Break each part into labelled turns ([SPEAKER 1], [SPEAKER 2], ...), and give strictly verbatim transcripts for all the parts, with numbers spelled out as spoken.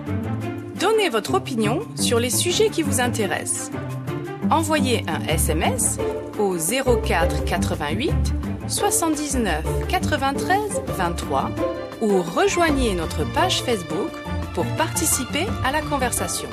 [SPEAKER 1] Donnez votre opinion sur les sujets qui vous intéressent. Envoyez un S M S au zéro quatre quatre-vingt-huit soixante-dix-neuf quatre-vingt-treize vingt-trois ou rejoignez notre page Facebook pour participer à la conversation.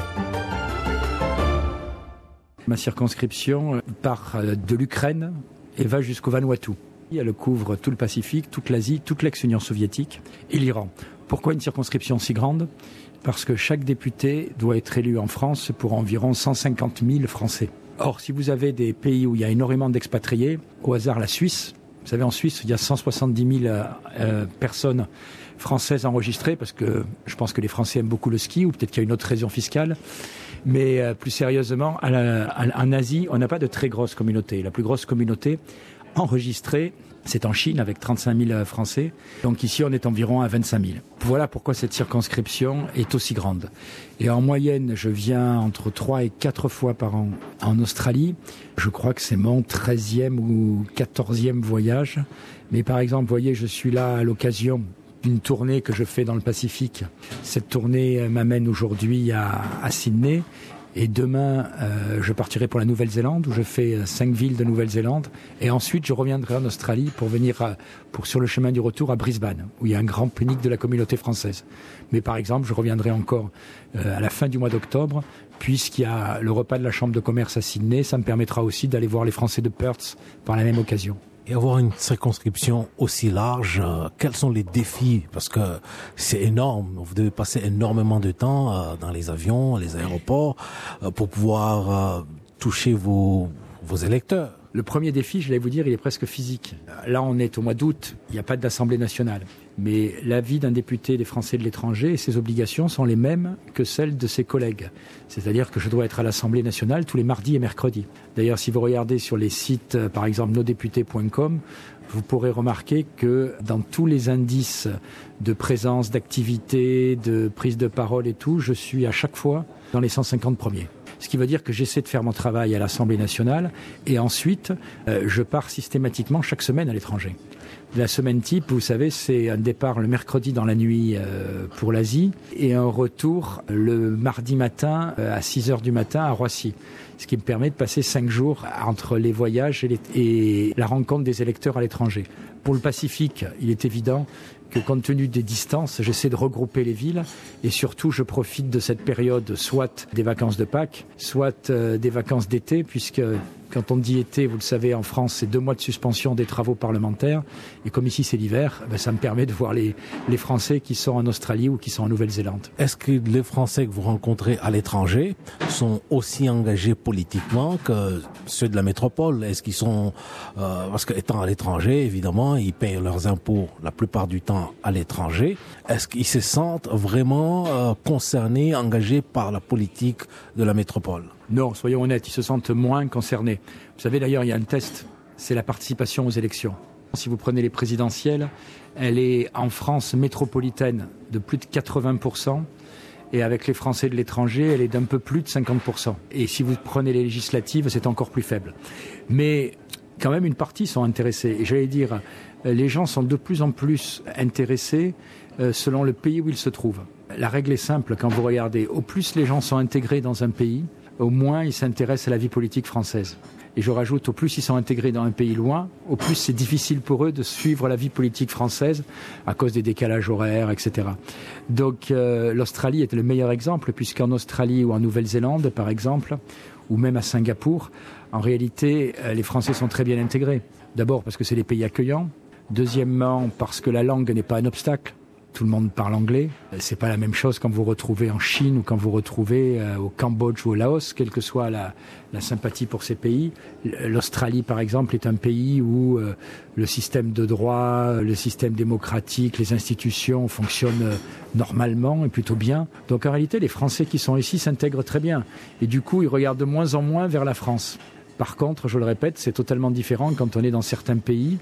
[SPEAKER 2] Ma circonscription part de l'Ukraine et va jusqu'au Vanuatu. Elle couvre tout le Pacifique, toute l'Asie, toute l'ex-Union soviétique et l'Iran. Pourquoi une circonscription si grande ? Parce que chaque député doit être élu en France pour environ cent cinquante mille Français. Or, si vous avez des pays où il y a énormément d'expatriés, au hasard la Suisse, vous savez en Suisse il y a cent soixante-dix mille euh, personnes françaises enregistrées, parce que je pense que les Français aiment beaucoup le ski, ou peut-être qu'il y a une autre raison fiscale. Mais euh, plus sérieusement, à la, à, en Asie, on n'a pas de très grosse communauté. La plus grosse communauté enregistrée, c'est en Chine avec trente-cinq mille Français. Donc ici, on est environ à vingt-cinq mille. Voilà pourquoi cette circonscription est aussi grande. Et en moyenne, je viens entre trois et quatre fois par an en Australie. Je crois que c'est mon treizième ou quatorzième voyage. Mais par exemple, vous voyez, je suis là à l'occasion d'une tournée que je fais dans le Pacifique. Cette tournée m'amène aujourd'hui à, à Sydney. Et demain, euh, je partirai pour la Nouvelle-Zélande, où je fais euh, cinq villes de Nouvelle-Zélande. Et ensuite, je reviendrai en Australie pour venir à, pour, sur le chemin du retour à Brisbane, où il y a un grand pique-nique de la communauté française. Mais par exemple, je reviendrai encore euh, à la fin du mois d'octobre, puisqu'il y a le repas de la Chambre de commerce à Sydney. Ça me permettra aussi d'aller voir les Français de Perth par la même occasion.
[SPEAKER 3] Et avoir une circonscription aussi large, euh, quels sont les défis? Parce que c'est énorme. Vous devez passer énormément de temps euh, dans les avions, les aéroports, euh, pour pouvoir euh, toucher vos, vos électeurs.
[SPEAKER 2] Le premier défi, je vais vous dire, il est presque physique. Là, on est au mois d'août, il n'y a pas d'Assemblée nationale. Mais la vie d'un député des Français de l'étranger et ses obligations sont les mêmes que celles de ses collègues. C'est-à-dire que je dois être à l'Assemblée nationale tous les mardis et mercredis. D'ailleurs, si vous regardez sur les sites, par exemple, nos députés point com, vous pourrez remarquer que dans tous les indices de présence, d'activité, de prise de parole et tout, je suis à chaque fois dans les cent cinquante premiers. Ce qui veut dire que j'essaie de faire mon travail à l'Assemblée nationale et ensuite, euh, je pars systématiquement chaque semaine à l'étranger. La semaine type, vous savez, c'est un départ le mercredi dans la nuit euh, pour l'Asie et un retour le mardi matin euh, à six heures du matin à Roissy. Ce qui me permet de passer cinq jours entre les voyages et, les, et la rencontre des électeurs à l'étranger. Pour le Pacifique, il est évident que compte tenu des distances, j'essaie de regrouper les villes et surtout je profite de cette période soit des vacances de Pâques, soit euh, des vacances d'été, puisque quand on dit été, vous le savez, en France, c'est deux mois de suspension des travaux parlementaires. Et comme ici, c'est l'hiver, ben, ça me permet de voir les, les Français qui sont en Australie ou qui sont en Nouvelle-Zélande.
[SPEAKER 3] Est-ce que les Français que vous rencontrez à l'étranger sont aussi engagés politiquement que ceux de la métropole? Est-ce qu'ils sont... Euh, parce qu'étant à l'étranger, évidemment, ils payent leurs impôts la plupart du temps à l'étranger. Est-ce qu'ils se sentent vraiment euh, concernés, engagés par la politique de la métropole?
[SPEAKER 2] Non, soyons honnêtes, ils se sentent moins concernés. Vous savez, d'ailleurs, il y a un test, c'est la participation aux élections. Si vous prenez les présidentielles, elle est en France métropolitaine de plus de quatre-vingts pour cent et avec les Français de l'étranger, elle est d'un peu plus de cinquante pour cent. Et si vous prenez les législatives, c'est encore plus faible. Mais quand même, une partie sont intéressés. Et j'allais dire, les gens sont de plus en plus intéressés selon le pays où ils se trouvent. La règle est simple, quand vous regardez, au plus les gens sont intégrés dans un pays, au moins ils s'intéressent à la vie politique française. Et je rajoute, au plus ils sont intégrés dans un pays loin, au plus c'est difficile pour eux de suivre la vie politique française à cause des décalages horaires, et cetera. Donc euh, l'Australie est le meilleur exemple, puisqu'en Australie ou en Nouvelle-Zélande, par exemple, ou même à Singapour, en réalité, euh, les Français sont très bien intégrés. D'abord parce que c'est des pays accueillants. Deuxièmement, parce que la langue n'est pas un obstacle. Tout le monde parle anglais. C'est pas la même chose quand vous retrouvez en Chine ou quand vous retrouvez euh, au Cambodge ou au Laos, quelle que soit la, la sympathie pour ces pays. L'Australie, par exemple, est un pays où euh, le système de droit, le système démocratique, les institutions fonctionnent euh, normalement et plutôt bien. Donc en réalité, les Français qui sont ici s'intègrent très bien. Et du coup, ils regardent de moins en moins vers la France. Par contre, je le répète, c'est totalement différent quand on est dans certains pays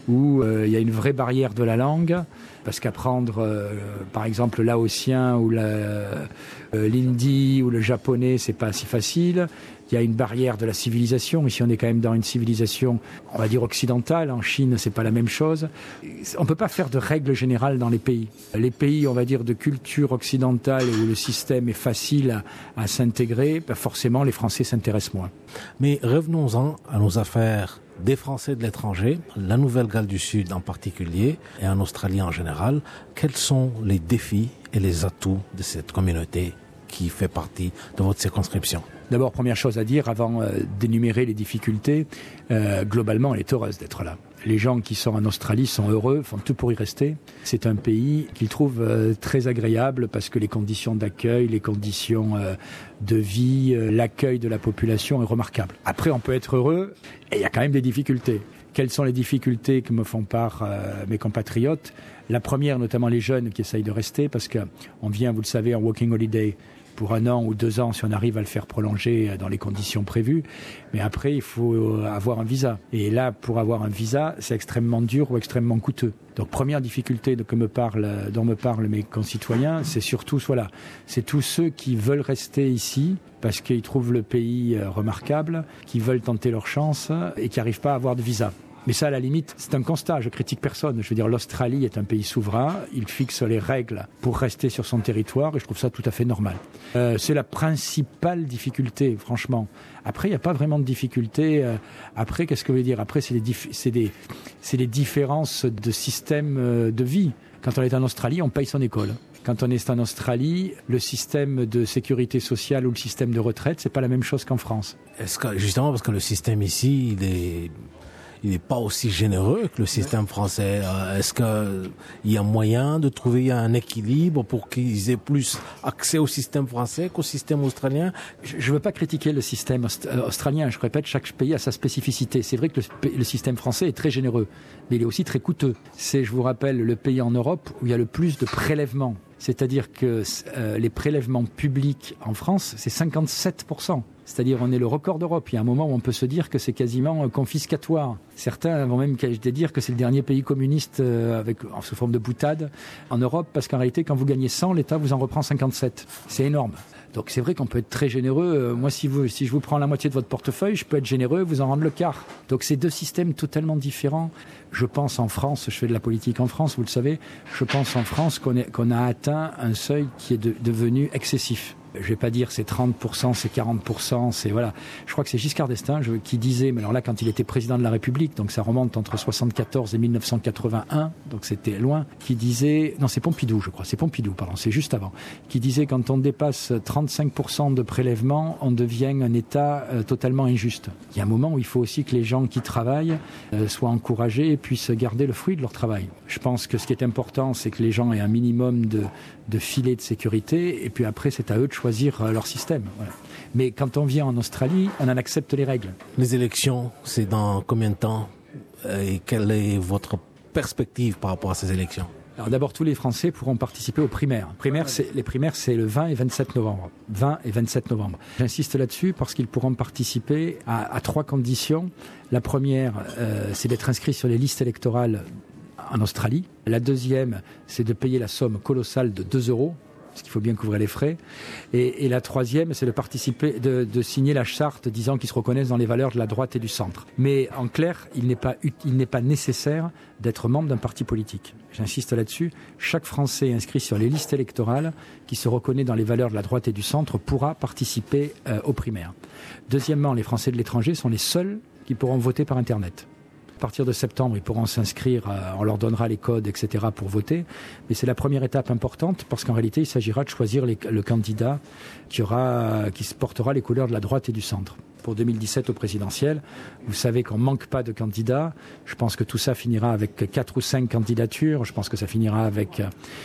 [SPEAKER 2] où euh, il y a une vraie barrière de la langue, parce qu'apprendre, euh, par exemple, le laotien ou la, euh, l'hindi ou le japonais, c'est pas si facile. Il y a une barrière de la civilisation. Ici, on est quand même dans une civilisation, on va dire, occidentale. En Chine, c'est pas la même chose. On peut pas faire de règles générales dans les pays. Les pays, on va dire, de culture occidentale où le système est facile à, à s'intégrer, ben forcément, les Français s'intéressent moins.
[SPEAKER 3] Mais revenons-en à nos affaires des Français de l'étranger, la Nouvelle-Galles du Sud en particulier, et en Australie en général. Quels sont les défis et les atouts de cette communauté qui fait partie de votre circonscription?
[SPEAKER 2] D'abord, première chose à dire, avant euh, d'énumérer les difficultés, euh, globalement, elle est heureuse d'être là. Les gens qui sont en Australie sont heureux, font tout pour y rester. C'est un pays qu'ils trouvent euh, très agréable parce que les conditions d'accueil, les conditions euh, de vie, euh, l'accueil de la population est remarquable. Après, on peut être heureux et il y a quand même des difficultés. Quelles sont les difficultés que me font part euh, mes compatriotes? La première, notamment les jeunes qui essayent de rester, parce qu'on vient, vous le savez, en working holiday pour un an ou deux ans si on arrive à le faire prolonger dans les conditions prévues. Mais après, il faut avoir un visa. Et là, pour avoir un visa, c'est extrêmement dur ou extrêmement coûteux. Donc, première difficulté que me parle, dont me parlent mes concitoyens, c'est surtout, voilà, c'est tous ceux qui veulent rester ici parce qu'ils trouvent le pays remarquable, qui veulent tenter leur chance et qui n'arrivent pas à avoir de visa. Mais ça, à la limite, c'est un constat, je critique personne. Je veux dire, l'Australie est un pays souverain, il fixe les règles pour rester sur son territoire et je trouve ça tout à fait normal. Euh, c'est la principale difficulté, franchement. Après, il n'y a pas vraiment de difficulté. Euh, après, qu'est-ce que je veux dire? Après, c'est, des, c'est, des, c'est des différences de système de vie. Quand on est en Australie, on paye son école. Quand on est en Australie, le système de sécurité sociale ou le système de retraite, c'est pas la même chose qu'en France.
[SPEAKER 3] Est-ce que, justement, parce que le système ici, il est... il n'est pas aussi généreux que le système français. Est-ce qu'il y a moyen de trouver un équilibre pour qu'ils aient plus accès au système français qu'au système australien?
[SPEAKER 2] Je ne veux pas critiquer le système australien. Je répète, chaque pays a sa spécificité. C'est vrai que le, le système français est très généreux, mais il est aussi très coûteux. C'est, je vous rappelle, le pays en Europe où il y a le plus de prélèvements. C'est-à-dire que euh, les prélèvements publics en France, c'est cinquante-sept pour cent. C'est-à-dire on est le record d'Europe. Il y a un moment où on peut se dire que c'est quasiment euh, confiscatoire. Certains vont même dire que c'est le dernier pays communiste euh, avec, en sous forme de boutade en Europe, parce qu'en réalité, quand vous gagnez cent, l'État vous en reprend cinquante-sept. C'est énorme. Donc c'est vrai qu'on peut être très généreux. Moi, si, vous, si je vous prends la moitié de votre portefeuille, je peux être généreux, vous en rendre le quart. Donc c'est deux systèmes totalement différents. Je pense en France, je fais de la politique en France, vous le savez, je pense en France qu'on, est, qu'on a atteint un seuil qui est de, devenu excessif. Je vais pas dire c'est trente pour cent, c'est quarante pour cent, c'est voilà. Je crois que c'est Giscard d'Estaing je, qui disait, mais alors là quand il était président de la République, donc ça remonte entre soixante-quatorze et mille neuf cent quatre-vingt-un, donc c'était loin, qui disait, non c'est Pompidou je crois, c'est Pompidou pardon, c'est juste avant, qui disait quand on dépasse trente-cinq pour cent de prélèvements, on devient un État euh, totalement injuste. Il y a un moment où il faut aussi que les gens qui travaillent euh, soient encouragés et puissent garder le fruit de leur travail. Je pense que ce qui est important, c'est que les gens aient un minimum de, de filet de sécurité et puis après c'est à eux de choisir leur système. Voilà. Mais quand on vient en Australie, on en accepte les règles.
[SPEAKER 3] Les élections, c'est dans combien de temps? Et quelle est votre perspective par rapport à ces élections?
[SPEAKER 2] Alors d'abord, tous les Français pourront participer aux primaires. Primaires, c'est, les primaires, c'est le vingt et vingt-sept novembre. vingt et vingt-sept novembre. J'insiste là-dessus parce qu'ils pourront participer à, à trois conditions. La première, euh, c'est d'être inscrits sur les listes électorales en Australie. La deuxième, c'est de payer la somme colossale de deux euros. Parce qu'il faut bien couvrir les frais. Et, et la troisième, c'est de participer, de, de signer la charte disant qu'ils se reconnaissent dans les valeurs de la droite et du centre. Mais en clair, il n'est pas, il n'est pas nécessaire d'être membre d'un parti politique. J'insiste là-dessus. Chaque Français inscrit sur les listes électorales qui se reconnaît dans les valeurs de la droite et du centre pourra participer euh, aux primaires. Deuxièmement, les Français de l'étranger sont les seuls qui pourront voter par Internet. À partir de septembre, ils pourront s'inscrire, on leur donnera les codes, et cetera pour voter. Mais c'est la première étape importante parce qu'en réalité, il s'agira de choisir les, le candidat qui, aura, qui portera les couleurs de la droite et du centre. Pour deux mille dix-sept au présidentiel, vous savez qu'on ne manque pas de candidats. Je pense que tout ça finira avec quatre ou cinq candidatures. Je pense que ça finira avec,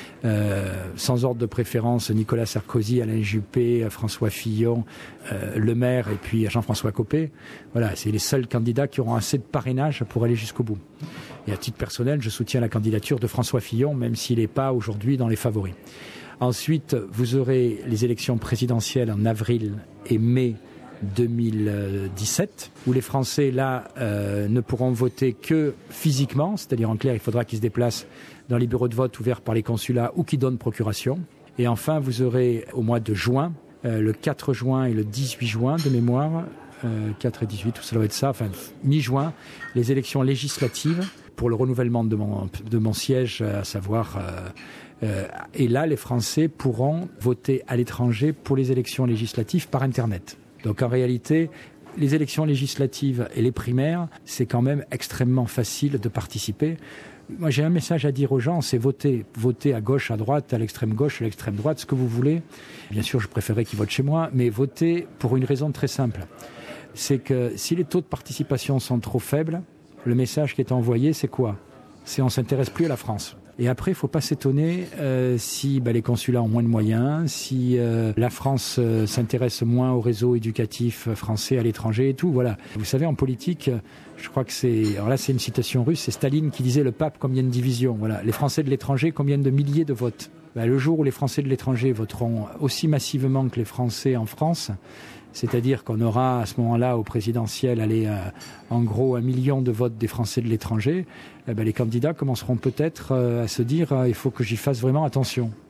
[SPEAKER 2] euh, sans ordre de préférence, Nicolas Sarkozy, Alain Juppé, François Fillon, euh, Le Maire et puis Jean-François Copé. Voilà, c'est les seuls candidats qui auront assez de parrainage pour aller jusqu'au bout. Et à titre personnel, je soutiens la candidature de François Fillon, même s'il n'est pas aujourd'hui dans les favoris. Ensuite, vous aurez les élections présidentielles en avril et mai deux mille dix-sept, où les Français, là, euh, ne pourront voter que physiquement, c'est-à-dire en clair, il faudra qu'ils se déplacent dans les bureaux de vote ouverts par les consulats ou qui donnent procuration. Et enfin, vous aurez au mois de juin, euh, le quatre juin et le dix-huit juin de mémoire, euh, quatre et dix-huit, tout ça doit être ça, enfin mi-juin, les élections législatives pour le renouvellement de mon, de mon siège, à savoir... Euh, euh, et là, les Français pourront voter à l'étranger pour les élections législatives par Internet. Donc en réalité, les élections législatives et les primaires, c'est quand même extrêmement facile de participer. Moi, j'ai un message à dire aux gens, c'est voter. Voter à gauche, à droite, à l'extrême gauche, à l'extrême droite, ce que vous voulez. Bien sûr, je préférerais qu'ils votent chez moi, mais voter pour une raison très simple. C'est que si les taux de participation sont trop faibles, le message qui est envoyé, c'est quoi ? C'est on ne s'intéresse plus à la France. Et après, il ne faut pas s'étonner euh, si bah, les consulats ont moins de moyens, si euh, la France euh, s'intéresse moins au réseau éducatif français à l'étranger et tout. Voilà. Vous savez, en politique, je crois que c'est... Alors là, c'est une citation russe, c'est Staline qui disait « Le pape, combien de divisions ?» Voilà. Les Français de l'étranger, combien de milliers de votes ? Bah, le jour où les Français de l'étranger voteront aussi massivement que les Français en France, c'est-à-dire qu'on aura à ce moment-là au présidentiel allez, euh, en gros un million de votes des Français de l'étranger, eh ben, les candidats commenceront peut-être euh, à se dire euh, il faut que j'y fasse vraiment attention.